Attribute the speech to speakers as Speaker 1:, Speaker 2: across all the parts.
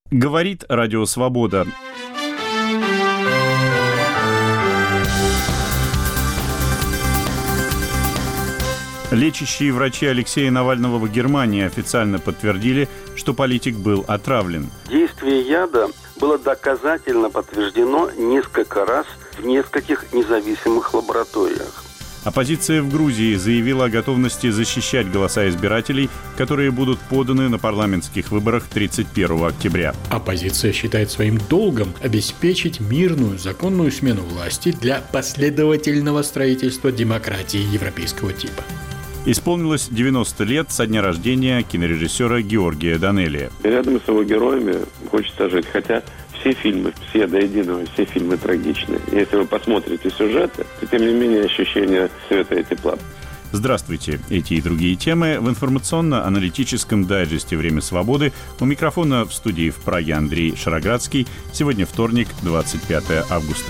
Speaker 1: Говорит Радио Свобода. Лечащие врачи Алексея Навального в Германии официально подтвердили, что политик был отравлен.
Speaker 2: Действие яда было доказательно подтверждено несколько раз в нескольких независимых лабораториях.
Speaker 1: Оппозиция в Грузии заявила о готовности защищать голоса избирателей, которые будут поданы на парламентских выборах 31 октября.
Speaker 3: Оппозиция считает своим долгом обеспечить мирную, законную смену власти для последовательного строительства демократии европейского типа.
Speaker 1: Исполнилось 90 лет со дня рождения кинорежиссера Георгия Данелия.
Speaker 4: Рядом с его героями хочется жить, хотя все фильмы, все до единого, все фильмы трагичны. Если вы посмотрите сюжеты, то тем не менее ощущение света и тепла.
Speaker 1: Здравствуйте. Эти и другие темы в информационно-аналитическом дайджесте «Время свободы». У микрофона в студии в Праге Андрей Шароградский. Сегодня вторник, 25 августа.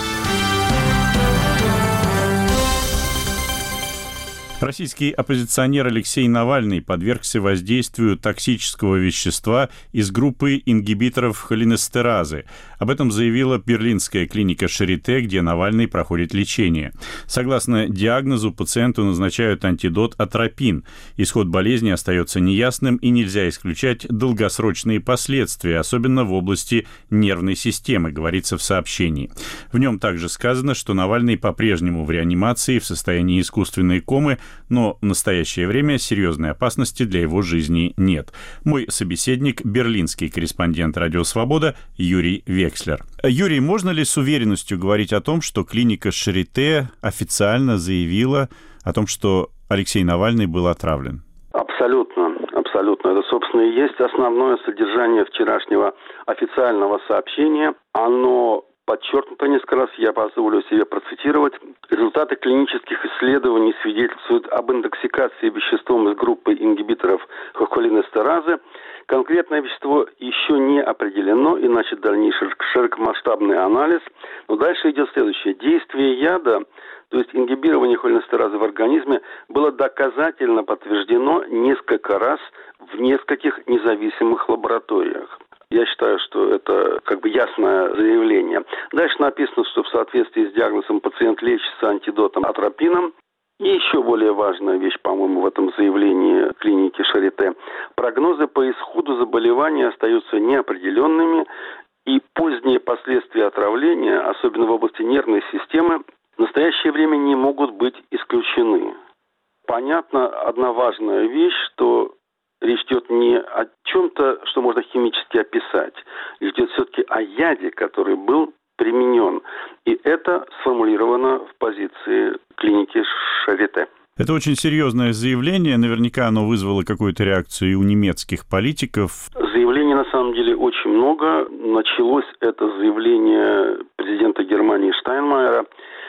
Speaker 1: Российский оппозиционер Алексей Навальный подвергся воздействию токсического вещества из группы ингибиторов холинестеразы. Об этом заявила берлинская клиника Шарите, где Навальный проходит лечение. Согласно диагнозу, пациенту назначают антидот атропин. Исход болезни остается неясным и нельзя исключать долгосрочные последствия, особенно в области нервной системы, говорится в сообщении. В нем также сказано, что Навальный по-прежнему в реанимации в состоянии искусственной комы, но в настоящее время серьезной опасности для его жизни нет. Мой собеседник – берлинский корреспондент «Радио Свобода» Юрий Векслер. Юрий, можно ли с уверенностью говорить о том, что клиника Шарите официально заявила о том, что Алексей Навальный был отравлен?
Speaker 2: Абсолютно. Это, собственно, и есть основное содержание вчерашнего официального сообщения. Оно подчеркнуто несколько раз, я позволю себе процитировать. Результаты клинических исследований свидетельствуют об интоксикации веществом из группы ингибиторов холинестеразы. Конкретное вещество еще не определено, иначе дальнейший широкомасштабный анализ. Но дальше идет следующее. Действие яда, то есть ингибирование холинестеразы в организме, было доказательно подтверждено несколько раз в нескольких независимых лабораториях. Я считаю, что это ясное заявление. Дальше написано, что в соответствии с диагнозом пациент лечится антидотом атропином. И еще более важная вещь, по-моему, в этом заявлении клиники Шарите. Прогнозы по исходу заболевания остаются неопределенными, и поздние последствия отравления, особенно в области нервной системы, в настоящее время не могут быть исключены. Понятна одна важная вещь, что речь идет не о чем-то, что можно химически описать. Речь идет все-таки о яде, который был применен. И это сформулировано в позиции клиники Шарите.
Speaker 1: Это очень серьезное заявление. Наверняка оно вызвало какую-то реакцию и у немецких политиков.
Speaker 2: Заявлений на самом деле очень много. Началось это заявление президента Германии Штайнмайера.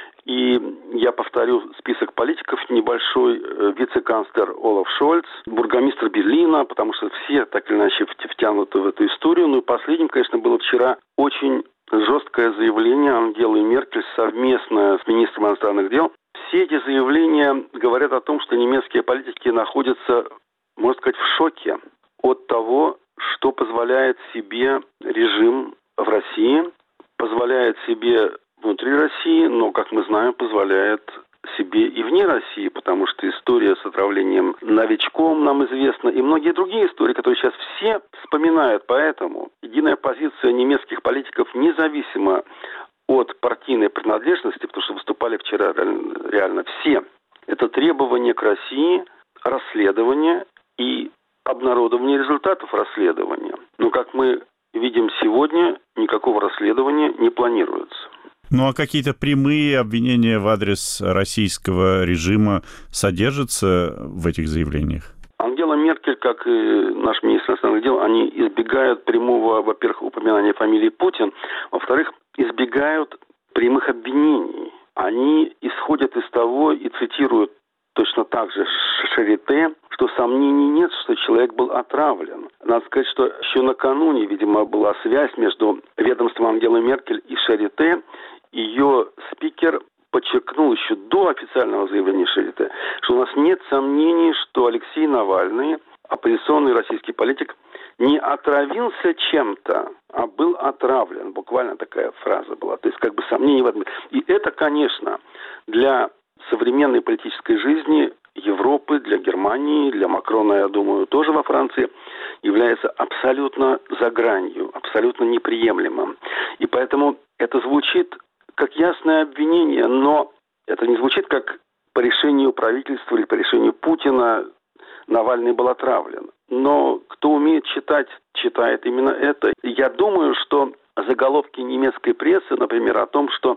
Speaker 2: И я повторю список политиков небольшой: вице-канцлер Олаф Шольц, бургомистр Берлина, потому что все так или иначе втянуты в эту историю. Ну и последним, конечно, было вчера очень жесткое заявление Ангелы Меркель совместное с министром иностранных дел. Все эти заявления говорят о том, что немецкие политики находятся, можно сказать, в шоке от того, что позволяет себе режим в России, позволяет себе внутри России, но, как мы знаем, позволяет себе и вне России, потому что история с отравлением новичком нам известна, и многие другие истории, которые сейчас все вспоминают. Поэтому единая позиция немецких политиков, независимо от партийной принадлежности, потому что выступали вчера реально все, это требование к России, расследование и обнародование результатов расследования. Но, как мы видим сегодня, никакого расследования не планируется.
Speaker 1: Ну а какие-то прямые обвинения в адрес российского режима содержатся в этих заявлениях?
Speaker 2: Ангела Меркель, как и наш министр иностранных дел, они избегают прямого, во-первых, упоминания фамилии Путин, во-вторых, избегают прямых обвинений. Они исходят из того и цитируют точно так же Шарите, что сомнений нет, что человек был отравлен. Надо сказать, что еще накануне, видимо, была связь между ведомством Ангелы Меркель и Шарите. Ее спикер подчеркнул еще до официального заявления Шарите, что у нас нет сомнений, что Алексей Навальный, оппозиционный российский политик, не отравился чем-то, а был отравлен. Буквально такая фраза была. То есть как бы сомнений в этом. И это, конечно, для современной политической жизни Европы, для Германии, для Макрона, я думаю, тоже во Франции, является абсолютно за гранью, абсолютно неприемлемым. И поэтому это звучит как ясное обвинение, но это не звучит как по решению правительства или по решению Путина Навальный был отравлен. Но кто умеет читать, читает именно это. Я думаю, что заголовки немецкой прессы, например, о том, что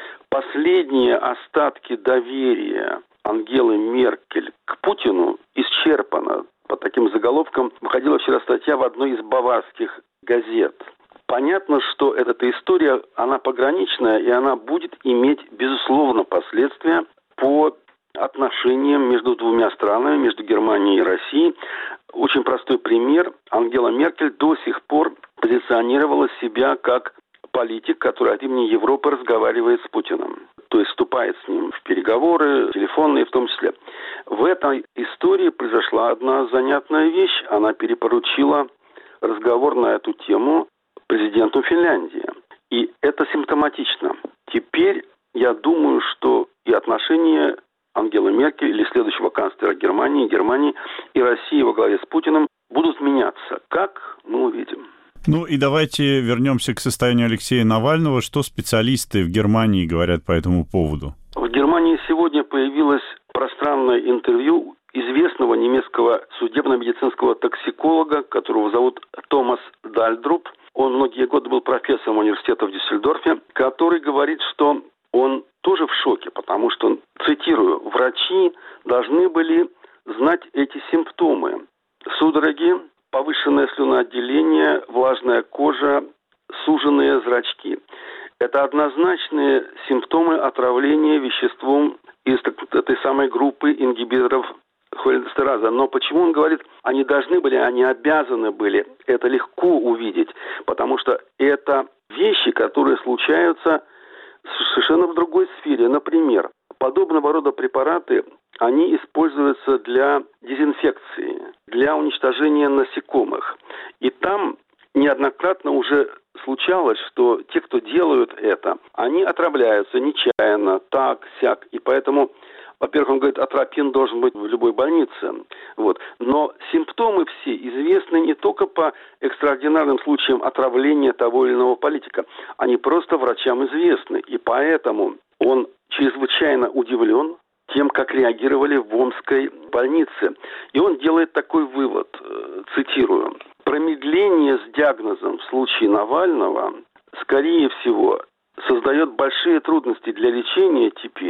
Speaker 2: последние остатки доверия Ангелы Меркель к Путину исчерпано. По таким заголовкам выходила вчера статья в одной из баварских газет. Понятно, что эта история, она пограничная, и она будет иметь, безусловно, последствия по отношениям между двумя странами, между Германией и Россией. Очень простой пример. Ангела Меркель до сих пор позиционировала себя как политик, который от имени Европы разговаривает с Путиным. То есть вступает с ним в переговоры, телефонные в том числе. В этой истории произошла одна занятная вещь. Она перепоручила разговор на эту тему президенту Финляндии. И это симптоматично. Теперь я думаю, что и отношения Ангелы Меркель или следующего канцлера Германии и России во главе с Путиным будут меняться. Как, мы увидим.
Speaker 1: Ну и давайте вернемся к состоянию Алексея Навального. Что специалисты в Германии говорят по этому поводу?
Speaker 2: В Германии сегодня появилось пространное интервью известного немецкого судебно-медицинского токсиколога, которого зовут Томас Дальдруб. Он многие годы был профессором университета в Дюссельдорфе, который говорит, что он тоже в шоке, потому что, цитирую, врачи должны были знать эти симптомы. Судороги, повышенное слюноотделение, влажная кожа, суженные зрачки. Это однозначные симптомы отравления веществом из этой самой группы ингибиторов холинестераза. Но почему он говорит, они должны были, они обязаны были это легко увидеть? Потому что это вещи, которые случаются совершенно в другой сфере. Например, подобного рода препараты, они используются для дезинфекции, для уничтожения насекомых. И там неоднократно уже случалось, что те, кто делают это, они отравляются нечаянно, так, сяк. И поэтому, во-первых, он говорит, атропин должен быть в любой больнице. Вот. Но симптомы все известны не только по экстраординарным случаям отравления того или иного политика. Они просто врачам известны. И поэтому он чрезвычайно удивлен тем, как реагировали в Омской больнице. И он делает такой вывод, цитирую. Промедление с диагнозом в случае Навального, скорее всего, создает большие трудности для лечения теперь.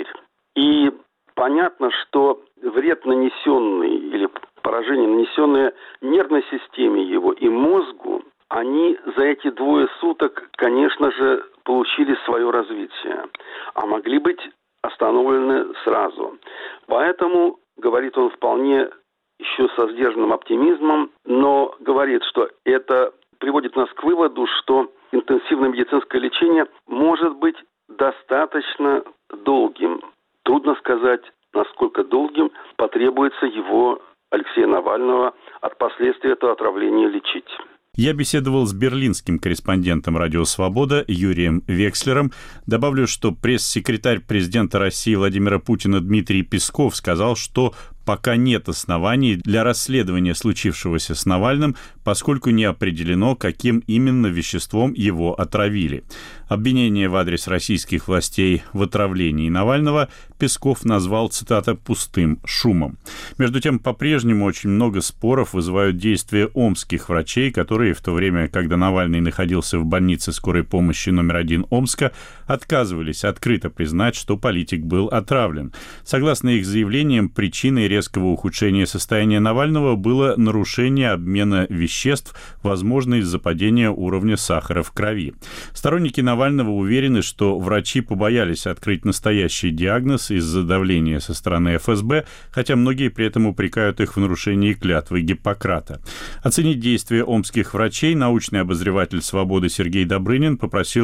Speaker 2: И понятно, что вред, нанесенный или поражение, нанесенное нервной системе его и мозгу, они за эти 2 суток, конечно же, получили свое развитие, а могли быть остановлены сразу. Поэтому, говорит он вполне еще со сдержанным оптимизмом, но говорит, что это приводит нас к выводу, что интенсивное медицинское лечение может быть достаточно долгим. Трудно сказать, насколько долгим потребуется его, Алексея Навального, от последствий этого отравления лечить.
Speaker 1: Я беседовал с берлинским корреспондентом «Радио Свобода» Юрием Векслером. Добавлю, что пресс-секретарь президента России Владимира Путина Дмитрий Песков сказал, что пока нет оснований для расследования случившегося с Навальным, поскольку не определено, каким именно веществом его отравили. Обвинение в адрес российских властей в отравлении Навального Песков назвал, цитата, «пустым шумом». Между тем, по-прежнему очень много споров вызывают действия омских врачей, которые в то время, когда Навальный находился в больнице скорой помощи номер 1 Омска, отказывались открыто признать, что политик был отравлен. Согласно их заявлениям, причиной резкого ухудшения состояния Навального было нарушение обмена веществ, возможно, из-за падения уровня сахара в крови. Сторонники Навального уверены, что врачи побоялись открыть настоящий диагноз из-за давления со стороны ФСБ, хотя многие при этом упрекают их в нарушении клятвы Гиппократа. Оценить действия омских врачей научный обозреватель «Свободы» Сергей Добрынин попросил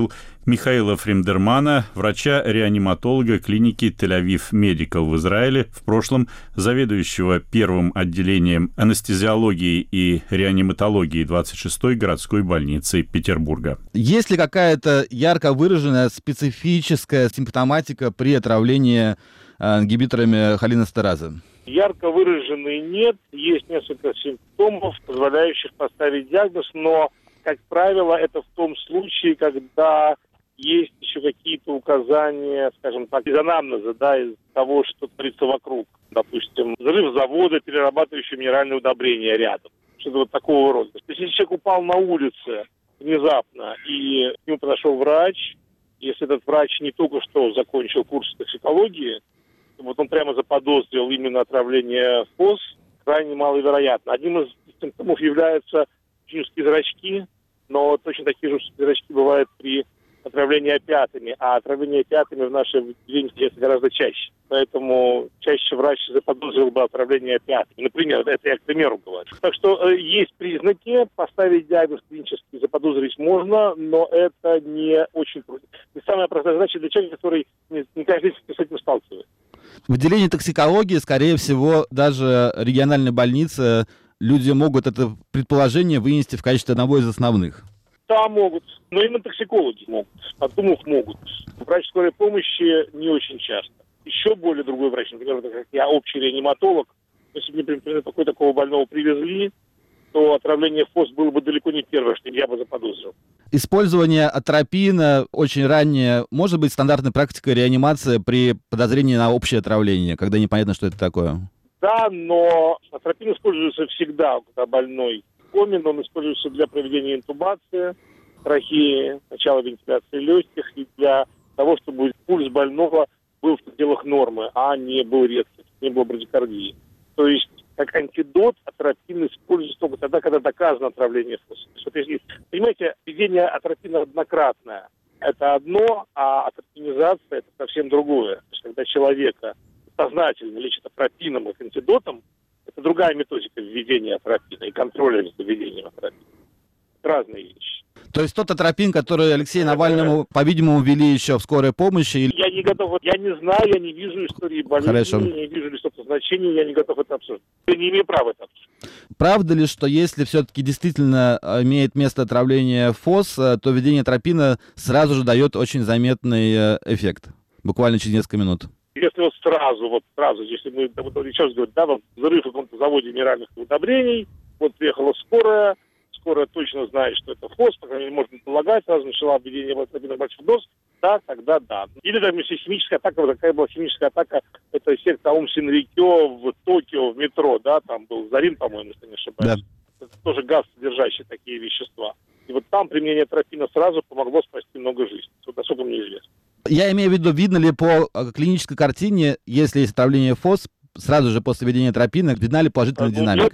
Speaker 1: Михаила Фримдермана, врача-реаниматолога клиники Тель-Авив Медикал в Израиле, в прошлом заведующего первым отделением анестезиологии и реаниматологии 26-й городской больницы Петербурга.
Speaker 5: Есть ли какая-то ярко выраженная специфическая симптоматика при отравлении ингибиторами холинестеразы?
Speaker 6: Ярко выраженной нет. Есть несколько симптомов, позволяющих поставить диагноз, но, как правило, это в том случае, когда есть еще какие-то указания, скажем так, из анамнеза, да, из того, что творится вокруг. Допустим, взрыв завода, перерабатывающего минеральные удобрения рядом. Что-то вот такого рода. То есть, если человек упал на улице внезапно, и к нему подошел врач, если этот врач не только что закончил курс токсикологии, вот он прямо заподозрил именно отравление ФОС, крайне маловероятно. Одним из симптомов являются очень узкие зрачки, но точно такие же узкие зрачки бывают при отравлении опиатами, а отравление опиатами в нашей клинике гораздо чаще. Поэтому чаще врач заподозрил бы отравление опиатами. Например, это я к примеру говорю. Так что есть признаки, поставить диагноз клинический заподозрить можно, но это не очень трудно. И самая простая задача для человека, который не каждый день с этим сталкивается.
Speaker 5: В отделении токсикологии, скорее всего, даже региональной больницы люди могут это предположение вынести в качестве одного из основных.
Speaker 6: Да, могут. Но именно токсикологи могут. Подумав, могут. Врач скорой помощи не очень часто. Еще более другой врач, например, как я, общий реаниматолог, если бы, например, такого больного привезли, то отравление ФОС было бы далеко не первое, что я бы заподозрил.
Speaker 5: Использование атропина очень раннее может быть стандартной практикой реанимации при подозрении на общее отравление, когда непонятно, что это такое?
Speaker 6: Да, но атропин используется всегда, когда больной комен, он используется для проведения интубации, трахеи, начала вентиляции легких и для того, чтобы пульс больного был в пределах нормы, а не был резким, не было брадикардии. То есть, как антидот, атропин используется только тогда, когда доказано отравление ФОС. Вот если, понимаете, введение атропина однократное – это одно, а атропинизация – это совсем другое. То есть, когда человека сознательно лечат атропином и антидотом, это другая методика введения атропина и контроля за введением атропина. Это разные вещи.
Speaker 5: То есть тот атропин, который Алексею Навальному, по-видимому, ввели еще в скорой помощи?
Speaker 6: Я не готов, я не знаю, я не вижу истории болезни,
Speaker 5: Хорошо.
Speaker 6: я не вижу листов назначения, я не готов это обсуждать. Я не имею права это обсуждать.
Speaker 5: Правда ли, что если все-таки действительно имеет место отравление ФОС, то введение атропина сразу же дает очень заметный эффект? Буквально через несколько минут.
Speaker 6: Если вот сразу, если мы сейчас говорим, да, вот взрыв в каком-то заводе минеральных удобрений, вот приехала скорая точно знает, что это ФОС, по крайней мере, можно полагать, сразу начала введение атропина больших доз, да, тогда да. Или даже если химическая атака, вот такая была химическая атака, это сектор Аум Синрикё в Токио, в метро, да, там был Зарин, по-моему, если не ошибаюсь. Да. Это тоже газ, содержащий такие вещества. И вот там применение атропина сразу помогло спасти много жизней, насколько мне известно.
Speaker 5: Я имею в виду, видно ли по клинической картине, если есть отравление ФОС, сразу же после введения атропина, видна ли положительная динамика?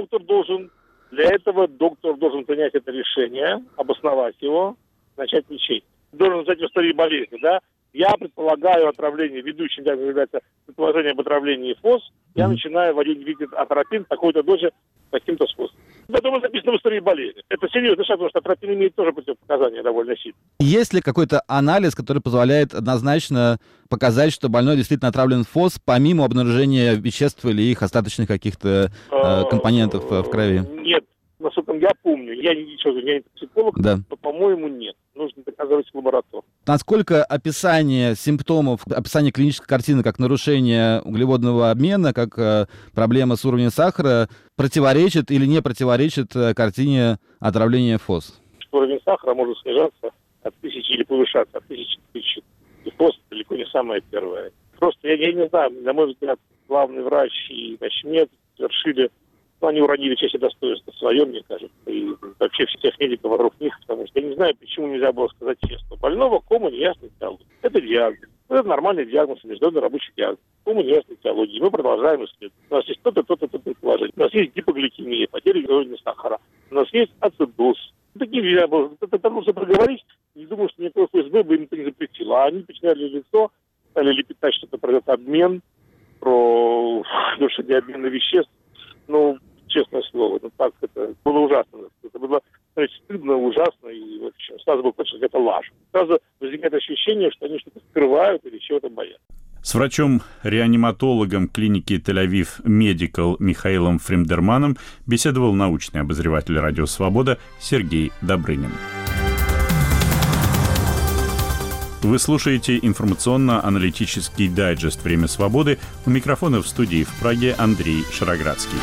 Speaker 6: Для этого доктор должен принять это решение, обосновать его, начать лечить. Должен знать историю болезни, да? Я предполагаю отравление, ведущим диагнозом является предположение об отравлении ФОС, я начинаю вводить атропин в такой-то дозе таким-то способом. Это тоже записано в истории болезни. Это серьезный шаг, потому что атропин имеет тоже противопоказания довольно сильные.
Speaker 5: Есть ли какой-то анализ, который позволяет однозначно показать, что больной действительно отравлен ФОС, помимо обнаружения веществ или их остаточных каких-то компонентов в крови?
Speaker 6: Нет. Насколько я помню, я не психолог,
Speaker 5: да.
Speaker 6: Но, по-моему, нет. Нужно доказывать в лаборатории.
Speaker 5: Насколько описание симптомов, описание клинической картины, как нарушение углеводного обмена, как проблема с уровнем сахара, противоречит или не противоречит картине отравления ФОС?
Speaker 6: Уровень сахара может снижаться от 1000 или повышаться от 1000 до 1000. И ФОС далеко не самое первое. Просто я не знаю, на мой взгляд, главный врач и начмед совершили. Но они уронили честь и достоинство свое, мне кажется, и вообще всех медиков вокруг них, потому что я не знаю, почему нельзя было сказать честно. Больного кома неясной теологии. Это диагноз. Это нормальный диагноз, международный рабочий диагноз. Кома неясной теологии. Мы продолжаем исследовать. У нас есть то-то предположение. У нас есть гипогликемия, потеря уровня сахара. У нас есть ацидоз. Такие нельзя было. Это нужно проговорить. Не думаю, что никакой ФСБ бы им это не запретило. А они потеряли лицо, стали лепетать что-то про этот обмен, про обмен веществ. Ну, честное слово, так это было ужасно. Это было, стыдно, ужасно и выключен. Сразу было понятно, что это ложь. Сразу возникает ощущение, что они что-то скрывают или чего-то боятся.
Speaker 1: С врачом-реаниматологом клиники Тель-Авив Медикал Михаилом Фримдерманом беседовал научный обозреватель «Радио Свобода» Сергей Добрынин. Вы слушаете информационно-аналитический дайджест «Время свободы». У микрофона в студии в Праге Андрей Шароградский.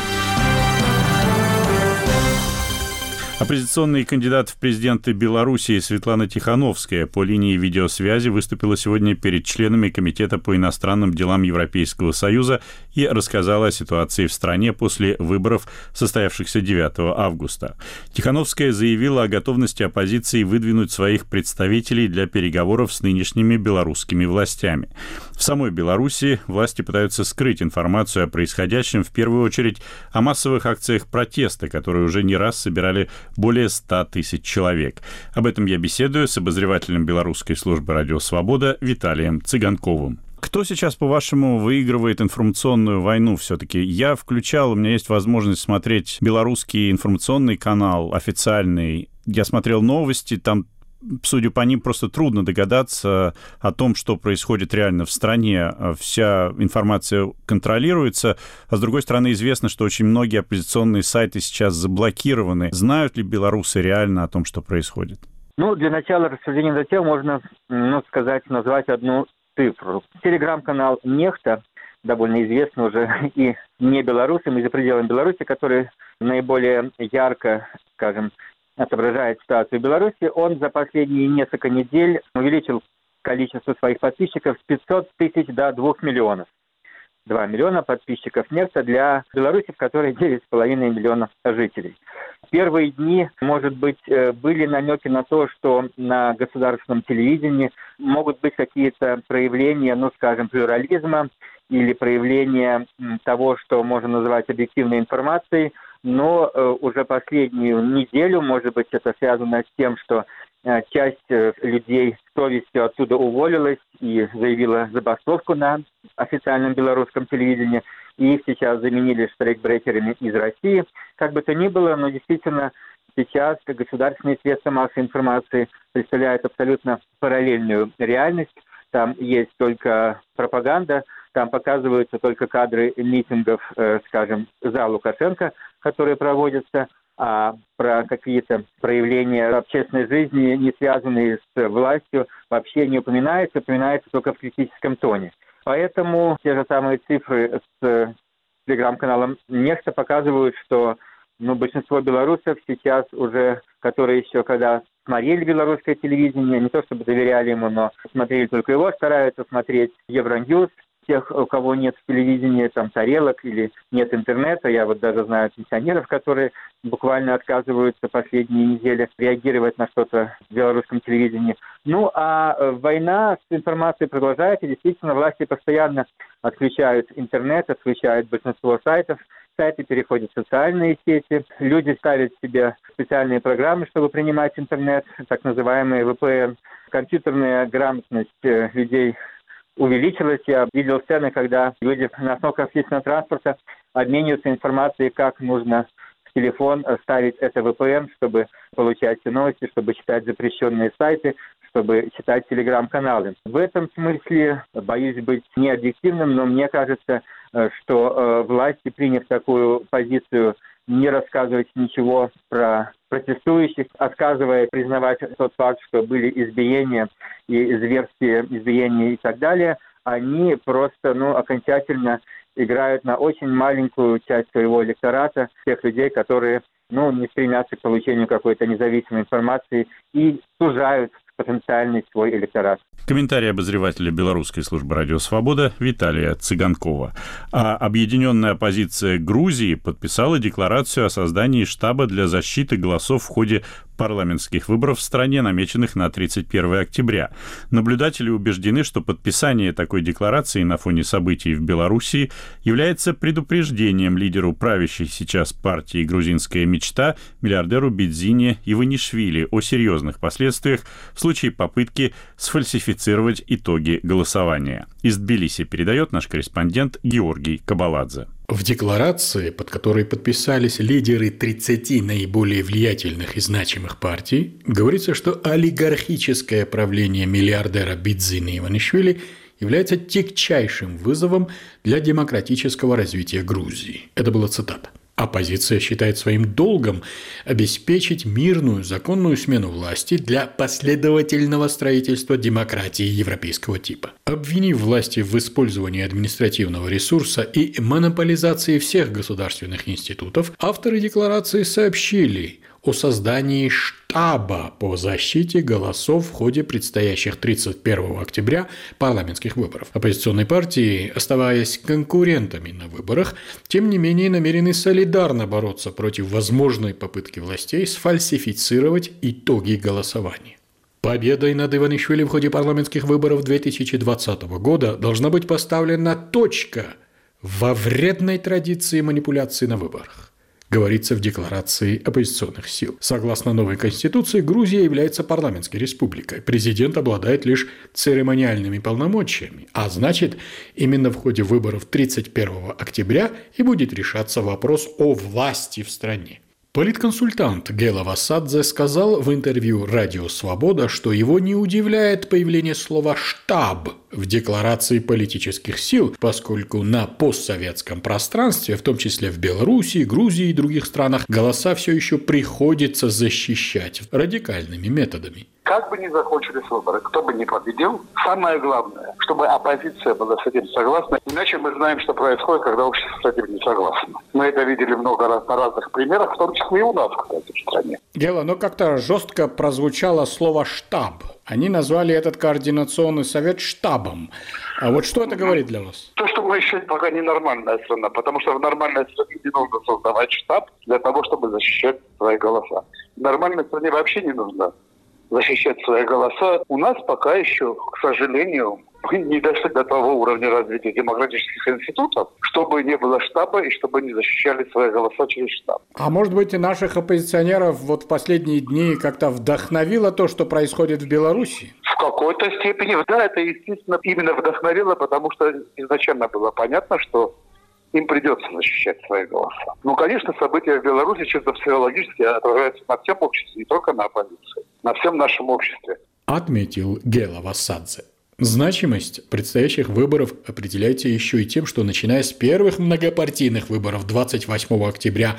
Speaker 1: Оппозиционный кандидат в президенты Белоруссии Светлана Тихановская по линии видеосвязи выступила сегодня перед членами Комитета по иностранным делам Европейского Союза и рассказала о ситуации в стране после выборов, состоявшихся 9 августа. Тихановская заявила о готовности оппозиции выдвинуть своих представителей для переговоров с нынешними белорусскими властями. В самой Белоруссии власти пытаются скрыть информацию о происходящем, в первую очередь о массовых акциях протеста, которые уже не раз собирали более 100 тысяч человек. Об этом я беседую с обозревателем белорусской службы «Радио Свобода» Виталием Цыганковым. Кто сейчас, по-вашему, выигрывает информационную войну все-таки? Я включал, у меня есть возможность смотреть белорусский информационный канал, официальный. Я смотрел новости, там, судя по ним, просто трудно догадаться о том, что происходит реально в стране. Вся информация контролируется, а с другой стороны известно, что очень многие оппозиционные сайты сейчас заблокированы. Знают ли белорусы реально о том, что происходит?
Speaker 7: Для начала рассуждения на эту тему можно, назвать одну цифру. Телеграм-канал «Нехта», довольно известный уже и не белорусам, и за пределами Беларуси, который наиболее ярко, отображает ситуацию в Беларуси, он за последние несколько недель увеличил количество своих подписчиков с 500 тысяч до 2 миллионов. 2 миллиона подписчиков «Нехта» для Беларуси, в которой 9,5 миллионов жителей. В первые дни, может быть, были намеки на то, что на государственном телевидении могут быть какие-то проявления, плюрализма или проявления того, что можно назвать объективной информацией, но уже последнюю неделю, может быть, это связано с тем, что часть людей с совестью оттуда уволилась и заявила забастовку на официальном белорусском телевидении, и их сейчас заменили штрейкбрекерами из России. Как бы то ни было, но действительно сейчас государственные средства массовой информации представляют абсолютно параллельную реальность. Там есть только пропаганда, там показываются только кадры митингов, за Лукашенко, которые проводятся, а про какие-то проявления общественной жизни, не связанные с властью, вообще не упоминается только в критическом тоне. Поэтому те же самые цифры с телеграм-каналом «Нехта» показывают, что большинство белорусов сейчас уже, которые еще когда смотрели белорусское телевидение, не то чтобы доверяли ему, но смотрели только его, стараются смотреть Евроньюз. Тех, у кого нет телевидения, тарелок или нет интернета, я даже знаю пенсионеров, которые буквально отказываются последние недели реагировать на что-то в белорусском телевидении. А война с информацией продолжается, и действительно власти постоянно отключают интернет, отключают большинство сайтов, сайты переходят в социальные сети, люди ставят себе специальные программы, чтобы принимать интернет, так называемые VPN. Компьютерная грамотность людей увеличилась. Я видел сцены, когда люди на остановках общественного транспорта обмениваются информацией, как нужно в телефон ставить это VPN, чтобы получать все новости, чтобы читать запрещенные сайты, чтобы читать телеграм-каналы. В этом смысле, боюсь быть необъективным, но мне кажется, что власти, приняв такую позицию, не рассказывать ничего про протестующих, отказывая признавать тот факт, что были избиения и зверские избиения и так далее, они просто окончательно играют на очень маленькую часть своего электората, тех людей, которые не стремятся к получению какой-то независимой информации и сужают потенциальный свой электорат.
Speaker 1: Комментарий обозревателя белорусской службы «Радио Свобода» Виталия Цыганкова. А объединенная оппозиция Грузии подписала декларацию о создании штаба для защиты голосов в ходе парламентских выборов в стране, намеченных на 31 октября. Наблюдатели убеждены, что подписание такой декларации на фоне событий в Белоруссии является предупреждением лидеру правящей сейчас партии «Грузинская мечта» миллиардеру Бидзине Иванишвили о серьезных последствиях в случае попытки сфальсифицировать итоги голосования. Из Тбилиси передает наш корреспондент Георгий Кабаладзе.
Speaker 3: В декларации, под которой подписались лидеры 30 наиболее влиятельных и значимых партий, говорится, что олигархическое правление миллиардера Бидзина Иванишвили является тягчайшим вызовом для демократического развития Грузии. Это была цитата. Оппозиция считает своим долгом обеспечить мирную, законную смену власти для последовательного строительства демократии европейского типа. Обвинив власти в использовании административного ресурса и монополизации всех государственных институтов, авторы декларации сообщили о создании штаба по защите голосов в ходе предстоящих 31 октября парламентских выборов. Оппозиционные партии, оставаясь конкурентами на выборах, тем не менее намерены солидарно бороться против возможной попытки властей сфальсифицировать итоги голосования. Победой над Иванишвили в ходе парламентских выборов 2020 года должна быть поставлена точка во вредной традиции манипуляций на выборах, говорится в декларации оппозиционных сил. Согласно новой конституции, Грузия является парламентской республикой. Президент обладает лишь церемониальными полномочиями, а значит, именно в ходе выборов 31 октября и будет решаться вопрос о власти в стране. Политконсультант Гела Васадзе сказал в интервью «Радио Свобода», что его не удивляет появление слова «штаб» в декларации политических сил, поскольку на постсоветском пространстве, в том числе в Белоруссии, Грузии и других странах, голоса все еще приходится защищать радикальными методами.
Speaker 8: Как бы ни закончились выборы, кто бы ни победил, самое главное, чтобы оппозиция была с этим согласна. Иначе мы знаем, что происходит, когда общество с этим не согласно. Мы это видели много раз на разных примерах, в том числе и у нас, кстати, в стране.
Speaker 3: Дело, но как-то жестко прозвучало слово «штаб». Они назвали этот координационный совет штабом. А вот что это говорит для вас?
Speaker 8: То, что мы еще пока не нормальная страна, потому что в нормальной стране не нужно создавать штаб для того, чтобы защищать свои голоса. В нормальной стране вообще не нужно защищать свои голоса. У нас пока еще, к сожалению, мы не дошли до того уровня развития демократических институтов, чтобы не было штаба и чтобы не защищали свои голоса через штаб.
Speaker 3: А может быть, и наших оппозиционеров вот в последние дни как-то вдохновило то, что происходит в Беларуси?
Speaker 8: В какой-то степени, да, это, естественно, именно вдохновило, потому что изначально было понятно, что им придется защищать свои голоса. Ну, конечно, события в Беларуси чисто психологически отражаются на всем обществе, не только на оппозиции, на всем нашем обществе.
Speaker 3: Отметил Гела Васадзе. Значимость предстоящих выборов определяется еще и тем, что начиная с первых многопартийных выборов 28 октября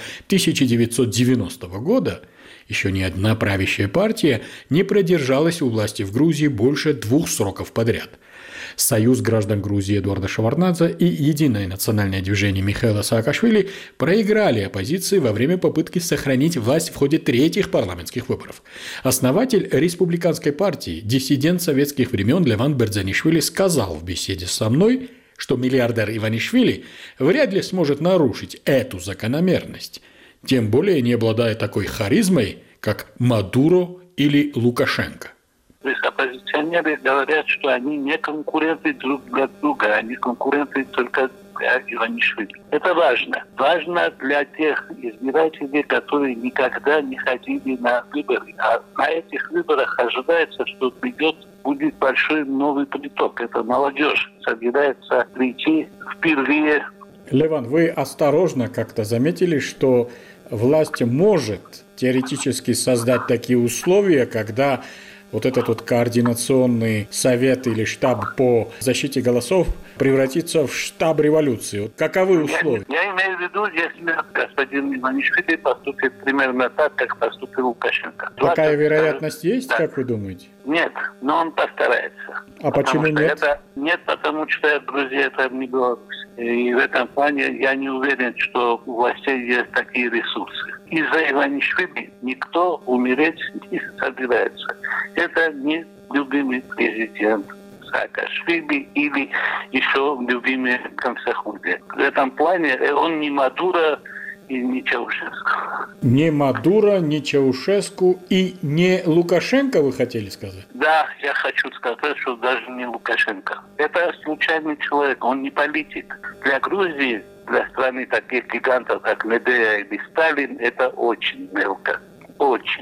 Speaker 3: 1990 года еще ни одна правящая партия не продержалась у власти в Грузии больше 2 сроков подряд. Союз граждан Грузии Эдуарда Шеварднадзе и Единое национальное движение Михаила Саакашвили проиграли оппозиции во время попытки сохранить власть в ходе 3-х парламентских выборов. Основатель республиканской партии, диссидент советских времен Леван Бердзанишвили сказал в беседе со мной, что миллиардер Иванишвили вряд ли сможет нарушить эту закономерность, тем более не обладая такой харизмой, как Мадуро или Лукашенко.
Speaker 9: То есть оппозиционеры говорят, что они не конкуренты друг для друга, они конкуренты только для Иванишвили. Это важно. Важно для тех избирателей, которые никогда не ходили на выборы. А на этих выборах ожидается, что будет большой новый приток. Это молодежь собирается прийти впервые.
Speaker 3: Леван, вы осторожно как-то заметили, что власть может теоретически создать такие условия, когда вот этот вот координационный совет или штаб по защите голосов превратится в штаб революции. Вот каковы условия?
Speaker 9: Я имею в виду, если господин Иванишвили поступит примерно так, как поступил Лукашенко.
Speaker 3: Такая вероятность есть, да. Как вы думаете?
Speaker 9: Нет, но он постарается.
Speaker 3: А почему нет?
Speaker 9: Нет, потому что Грузия это не Беларусь. И в этом плане я не уверен, что у властей есть такие ресурсы. Из-за Иванишвили никто умереть не собирается. Это не любимый президент Саакашвили или еще любимый Камсахурди. В этом плане он не Мадуро и не Чаушеску.
Speaker 3: Не Мадуро, не Чаушеску и не Лукашенко, вы хотели сказать?
Speaker 9: Да, я хочу сказать, что даже не Лукашенко. Это случайный человек, он не политик. Для Грузии, для страны таких гигантов, как Медея или Сталин, это очень мелко. Очень.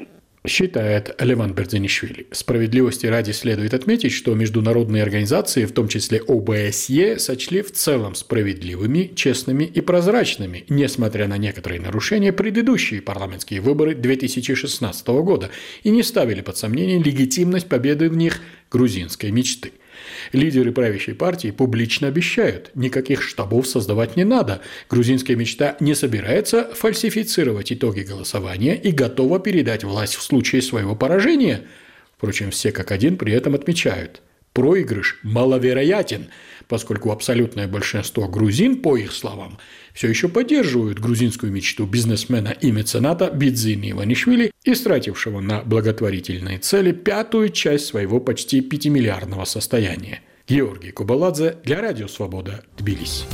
Speaker 3: Считает Леван Бердзинишвили. Справедливости ради следует отметить, что международные организации, в том числе ОБСЕ, сочли в целом справедливыми, честными и прозрачными, несмотря на некоторые нарушения, предыдущие парламентские выборы 2016 года и не ставили под сомнение легитимность победы в них грузинской мечты. Лидеры правящей партии публично обещают, никаких штабов создавать не надо. Грузинская мечта не собирается фальсифицировать итоги голосования и готова передать власть в случае своего поражения. Впрочем, все как один при этом отмечают: проигрыш маловероятен, поскольку абсолютное большинство грузин, по их словам, все еще поддерживают грузинскую мечту бизнесмена и мецената Бидзини Иванишвили, истратившего на благотворительные цели 1/5 часть своего почти 5-миллиардного состояния. Георгий Кубаладзе для Радио Свобода, Тбилиси.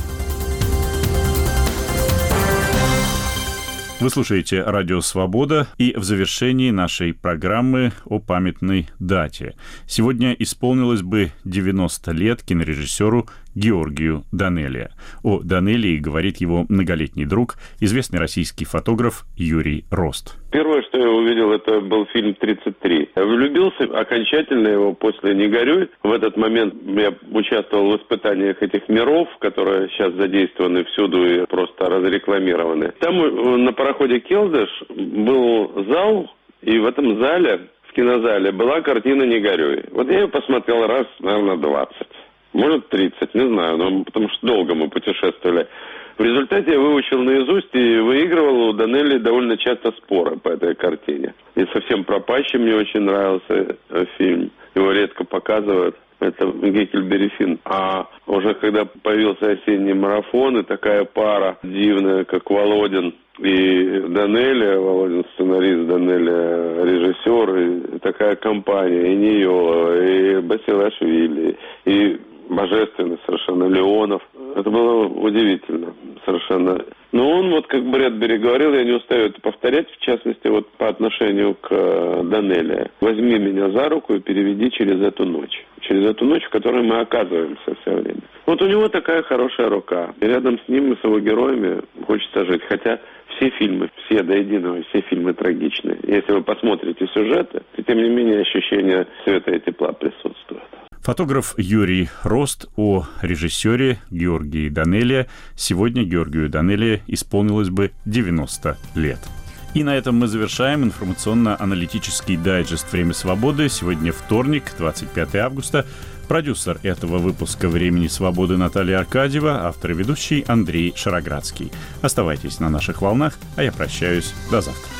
Speaker 1: Вы слушаете Радио Свобода, и в завершении нашей программы о памятной дате. Сегодня исполнилось бы 90 лет кинорежиссеру Георгию Данелия. О Данелии говорит его многолетний друг, известный российский фотограф Юрий Рост.
Speaker 4: Первое, что я увидел, это был фильм «33». Я влюбился окончательно его после «Не горюй». В этот момент я участвовал в испытаниях этих миров, которые сейчас задействованы всюду и просто разрекламированы. Там на пароходе «Келдыш» был зал, и в этом зале, в кинозале, была картина «Не горюй». Вот я ее посмотрел раз, наверное, 20. Может, 30, не знаю, но потому что долго мы путешествовали. В результате я выучил наизусть и выигрывал у Данелии довольно часто споры по этой картине. И «Совсем пропащий» мне очень нравился фильм. Его редко показывают. Это Геккельбери Финн. А уже когда появился «Осенний марафон», и такая пара дивная, как Володин и Данелия, Володин сценарист, Данелия режиссер, и такая компания, и Ниёлова, и Басилашвили, и божественный совершенно Леонов. Это было удивительно совершенно. Но он, вот как Брэдбери говорил, я не устаю это повторять, в частности, вот по отношению к Данелии. Возьми меня за руку и переведи через эту ночь. Через эту ночь, в которой мы оказываемся все время. Вот у него такая хорошая рука. И рядом с ним и с его героями хочется жить. Хотя все фильмы, все до единого, все фильмы трагичные. Если вы посмотрите сюжеты, то тем не менее ощущение света и тепла присутствует.
Speaker 1: Фотограф Юрий Рост о режиссере Георгии Данелия. Сегодня Георгию Данелия исполнилось бы 90 лет. И на этом мы завершаем информационно-аналитический дайджест «Время свободы». Сегодня вторник, 25 августа. Продюсер этого выпуска «Времени свободы» Наталья Аркадьева, автор и ведущий Андрей Шароградский. Оставайтесь на наших волнах, а я прощаюсь. До завтра.